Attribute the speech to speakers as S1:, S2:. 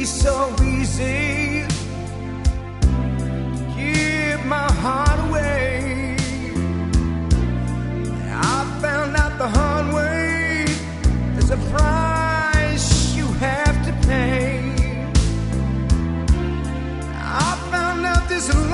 S1: so easy to give my heart away. I found out the hard way, there's a price you have to pay. I found out this